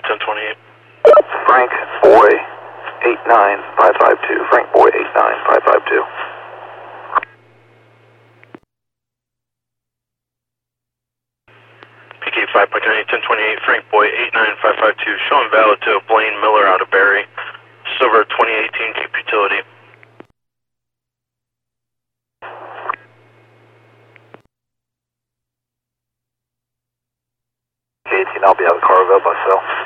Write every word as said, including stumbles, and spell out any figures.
ten twenty-eight. Frank Boy eight nine five five two. Frank Boy eight nine five five two. P K five point nine eight, ten twenty-eight, Frank Boy eight nine five five two, showing valid to Blaine Miller out of Barry, Silver twenty eighteen Jeep Utility. eighteen, I'll be out of Carville myself.